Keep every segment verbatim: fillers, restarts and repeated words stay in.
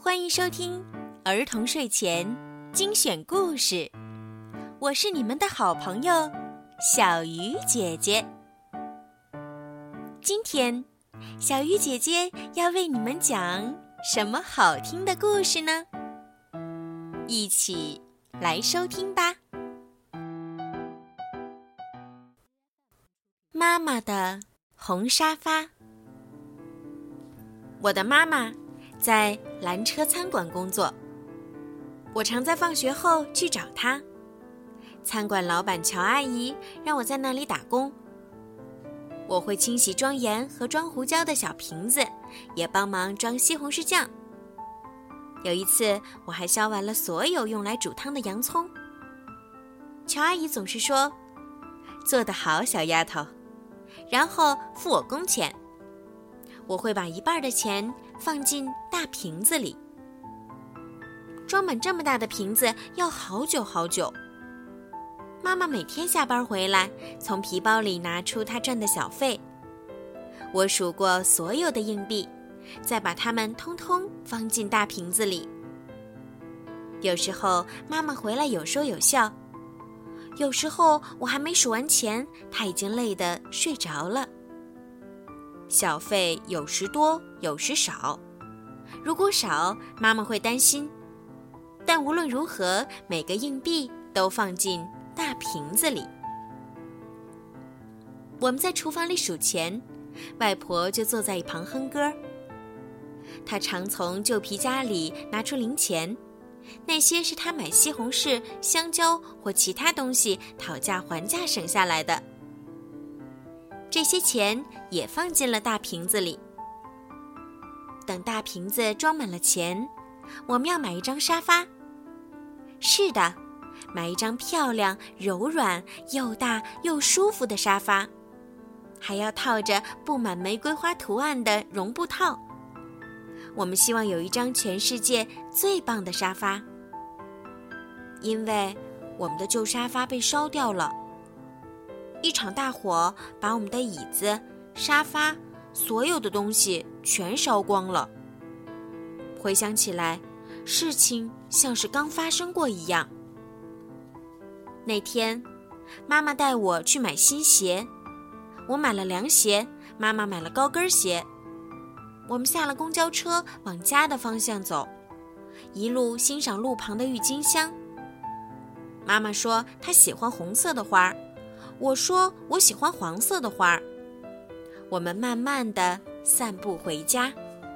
欢迎收听儿童睡前精选故事，我是你们的好朋友小鱼姐姐。今天小鱼姐姐要为你们讲什么好听的故事呢？一起来收听吧。妈妈的红沙发。我的妈妈在蓝车餐馆工作，我常在放学后去找她。餐馆老板乔阿姨让我在那里打工，我会清洗装盐和装胡椒的小瓶子，也帮忙装西红柿酱。有一次我还削完了所有用来煮汤的洋葱。乔阿姨总是说，做得好小丫头，然后付我工钱。我会把一半的钱放进大瓶子里，装满这么大的瓶子要好久好久。妈妈每天下班回来，从皮包里拿出她赚的小费。我数过所有的硬币，再把它们通通放进大瓶子里。有时候妈妈回来有说有笑，有时候我还没数完钱，她已经累得睡着了。小费有时多有时少，如果少，妈妈会担心，但无论如何，每个硬币都放进大瓶子里。我们在厨房里数钱，外婆就坐在一旁哼歌。她常从旧皮夹里拿出零钱，那些是她买西红柿、香蕉或其他东西讨价还价省下来的。这些钱也放进了大瓶子里。等大瓶子装满了钱，我们要买一张沙发。是的，买一张漂亮、柔软、又大又舒服的沙发，还要套着布满玫瑰花图案的绒布套。我们希望有一张全世界最棒的沙发，因为我们的旧沙发被烧掉了。一场大火把我们的椅子、沙发，所有的东西全烧光了。回想起来，事情像是刚发生过一样。那天，妈妈带我去买新鞋，我买了凉鞋，妈妈买了高跟鞋。我们下了公交车，往家的方向走，一路欣赏路旁的郁金香。妈妈说她喜欢红色的花，我说我喜欢黄色的花。我们慢慢地散步回家。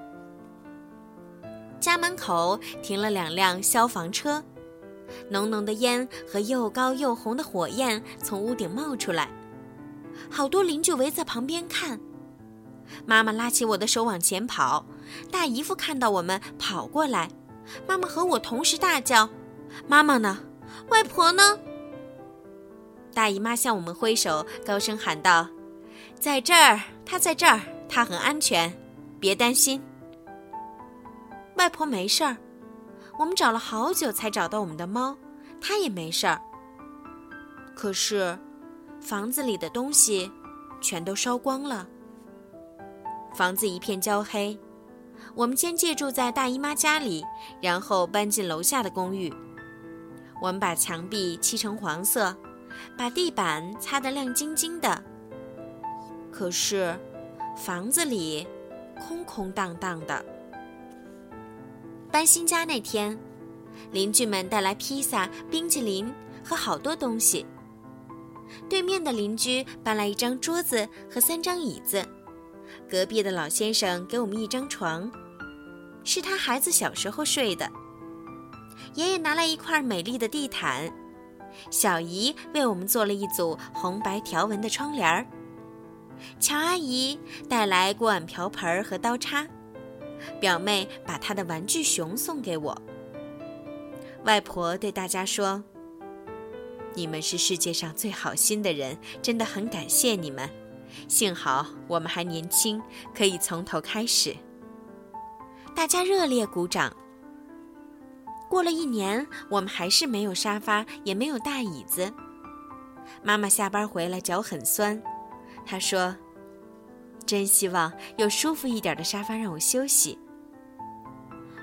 家门口停了两辆消防车，浓浓的烟和又高又红的火焰从屋顶冒出来，好多邻居围在旁边看。妈妈拉起我的手往前跑，大姨夫看到我们跑过来，妈妈和我同时大叫：妈妈呢？外婆呢？大姨妈向我们挥手，高声喊道：在这儿，她在这儿，她很安全，别担心。外婆没事儿，我们找了好久才找到我们的猫，它也没事儿。可是房子里的东西全都烧光了，房子一片焦黑。我们先借住在大姨妈家里，然后搬进楼下的公寓。我们把墙壁漆成黄色，把地板擦得亮晶晶的。可是房子里空空荡荡的。搬新家那天，邻居们带来披萨、冰淇淋和好多东西。对面的邻居搬来一张桌子和三张椅子，隔壁的老先生给我们一张床，是他孩子小时候睡的。爷爷拿来一块美丽的地毯，小姨为我们做了一组红白条纹的窗帘儿，乔阿姨带来锅碗瓢盆和刀叉，表妹把她的玩具熊送给我。外婆对大家说，你们是世界上最好心的人，真的很感谢你们，幸好我们还年轻，可以从头开始。大家热烈鼓掌。过了一年，我们还是没有沙发，也没有大椅子。妈妈下班回来脚很酸，她说，真希望有舒服一点的沙发让我休息。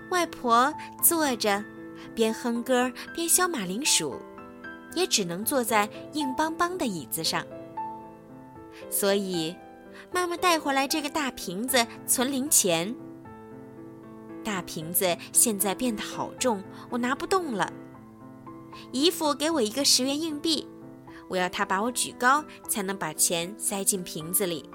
外婆坐着，边哼歌边削马铃薯，也只能坐在硬邦邦的椅子上。所以，妈妈带回来这个大瓶子存零钱。大瓶子现在变得好重，我拿不动了。姨父给我一个十元硬币，我要他把我举高，才能把钱塞进瓶子里。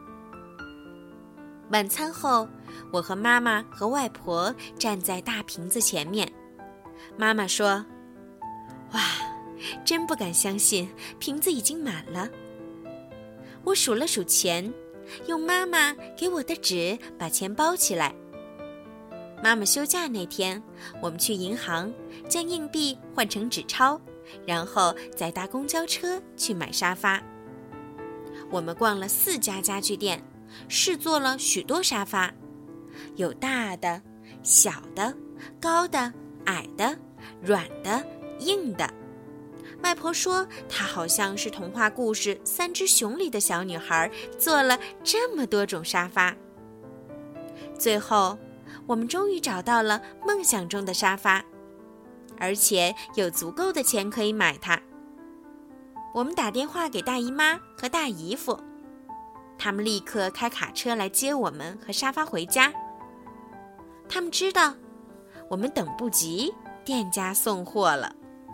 晚餐后，我和妈妈和外婆站在大瓶子前面。妈妈说：“哇，真不敢相信，瓶子已经满了。”我数了数钱，用妈妈给我的纸把钱包起来。妈妈休假那天，我们去银行将硬币换成纸钞，然后再搭公交车去买沙发。我们逛了四家家具店，试坐了许多沙发，有大的、小的、高的、矮的、软的、硬的。外婆说，她好像是童话故事《三只熊》里的小女孩，坐了这么多种沙发。最后，我们终于找到了梦想中的沙发，而且有足够的钱可以买它。我们打电话给大姨妈和大姨夫，他们立刻开卡车来接我们和沙发回家。他们知道我们等不及店家送货了。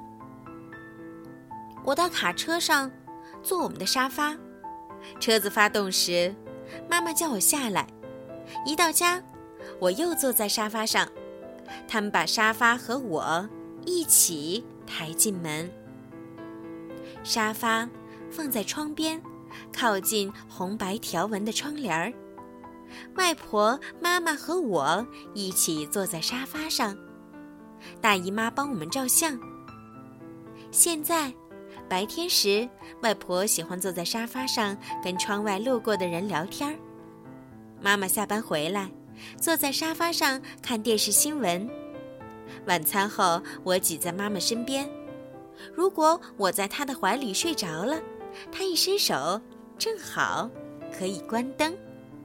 我到卡车上坐我们的沙发，车子发动时，妈妈叫我下来。一到家，我又坐在沙发上，他们把沙发和我一起抬进门。沙发放在窗边，靠近红白条纹的窗帘儿。外婆、妈妈和我一起坐在沙发上，大姨妈帮我们照相。现在白天时，外婆喜欢坐在沙发上跟窗外路过的人聊天。妈妈下班回来，坐在沙发上看电视新闻。晚餐后，我挤在妈妈身边。如果我在她的怀里睡着了，她一伸手，正好可以关灯。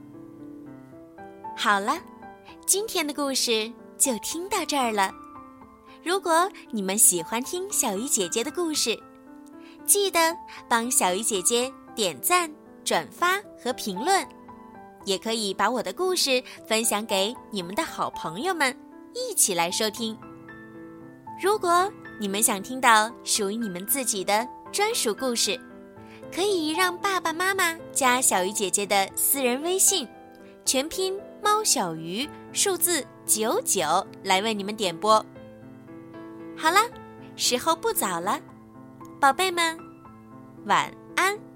好了，今天的故事就听到这儿了。如果你们喜欢听小鱼姐姐的故事，记得帮小鱼姐姐点赞、转发和评论，也可以把我的故事分享给你们的好朋友们，一起来收听。如果你们想听到属于你们自己的专属故事，可以让爸爸妈妈加小鱼姐姐的私人微信，全拼猫小鱼数字九九来为你们点播。好了，时候不早了，宝贝们，晚安。